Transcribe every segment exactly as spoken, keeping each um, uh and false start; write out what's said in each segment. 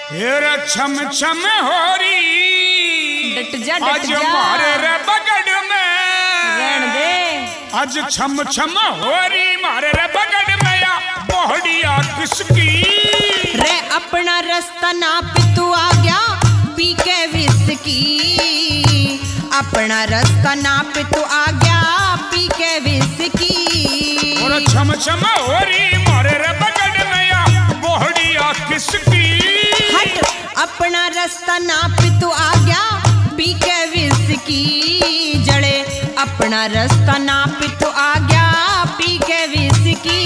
हेरा छम छम होरी डट जा डट आज जा मारे रे बगड़ में रहन दे आज छम छम होरी मारे रे बगड़ में या बोहड़िया किसकी रे अपना रास्ता नाप तू आ गया पी के विस्की अपना रास्ता नाप तू आ गया पी के विस्की और छम छम होरी मारे रे बगड़ में या बोहड़िया किसकी हट अपना रास्ता नाप तू आ गया पी के विस्की जड़े अपना रास्ता नाप तू आ गया पी के विस्की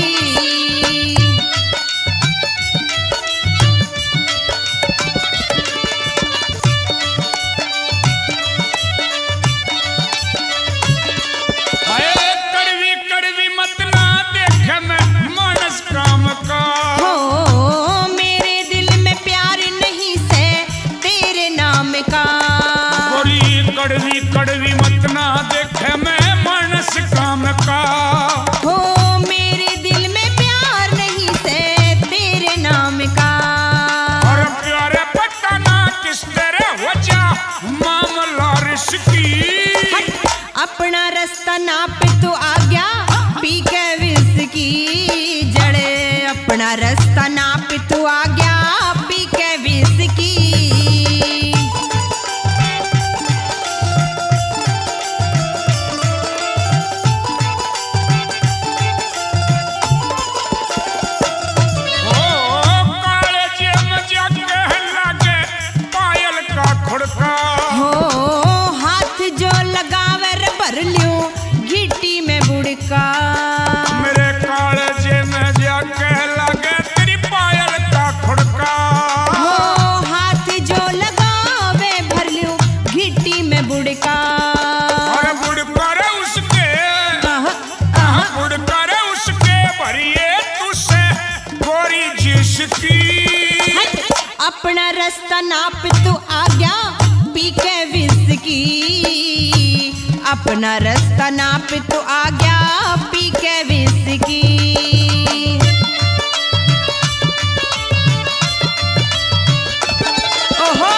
कड़वी कड़वी मत ना देखे मैं मानस काम का हो मेरे दिल में प्यार नहीं से तेरे नाम का और प्यारे पता ना किस तेरे वजह मामला रिश्की अपना रास्ता नाप तू आ गया पी के विस्की जड़े अपना रास्ता नाप तू आ गया पी के विस्की हो हाथ जो लगावे रे भर लियो घिट्टी में बुड़का मेरे कालजे में जाके लगे तेरी पायल का खुड़का हो हाथ जो लगावे भर लियो घिट्टी में बुड़का और बुड़का रे उसके आहा, आहा। बुड़का रे उसके भरिए तुझसे गोरी जिसकी अपना रास्ता नाप तू आ गया पी के विस्की अपना रास्ता नाप तू आ गया पी के विस्की ओहो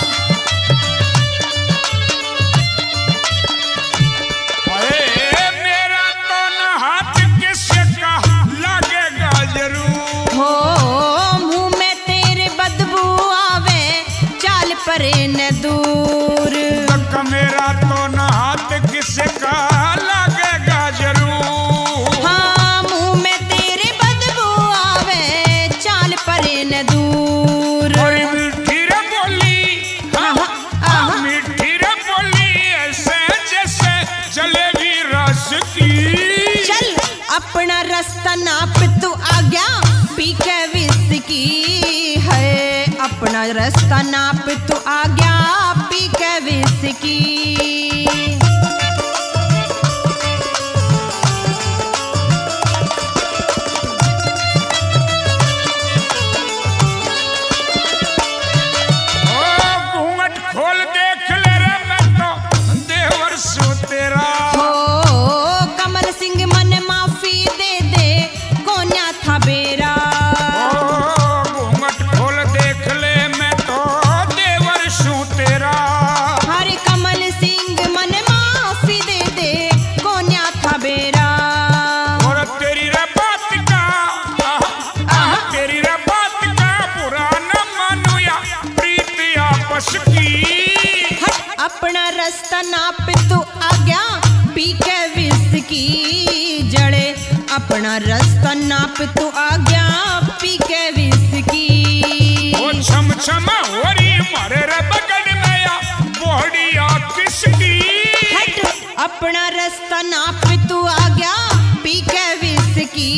अरे मेरा तो न हाथ किसे का लगेगा जरूर हो मुंह में तेरे बदबू आवे चाल परे न दूर तक मेरा तो न हाथ किसे का लगेगा जरूर हाँ मुंह में तेरे बदबू आवे चाल परे न दूर और मीठी रे बोली हाँ, हाँ, मीठी रे बोली ऐसे जैसे जलेबी रस की चल अपना रास्ता नाप तू आ गया पी के विस्की है अपना रास्ता नाप तू आ गया पी के विस्की ओ घूंघट खोल देख ले रे मैं तो देवर सु तेरा हो कमल सिंह मन माफी दे दे कोन्या था बेरा ओ घूंघट खोल देख ले मैं तो देवर सु तेरा हरे कमल सिंह मन माफी दे दे कोन्या था बेरा और तेरी रे बात का आह, तेरी रे बात का पुराना मानुया प्रीत आपस की हट अपना रास्ता नाप तू आ गया पी के विस्की जड़े अपना रास्ता नाप तू आ गया पी के विस्की ओ छम छम होरी मारे रे बगड़ में या बोहड़िया किसकी हट अपना रास्ता नाप तू आ गया पी के विस्की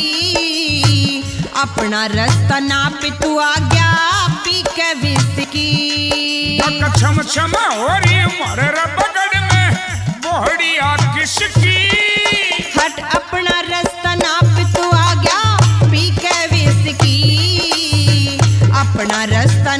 अपना रास्ता नाप तू आ गया पी के विस्की तक छम छम होरी मारे रे बगड़ में बोहड़िया किसकी हट अपना रास्ता नाप तू आ गया पी के विस्की अपना रास्ता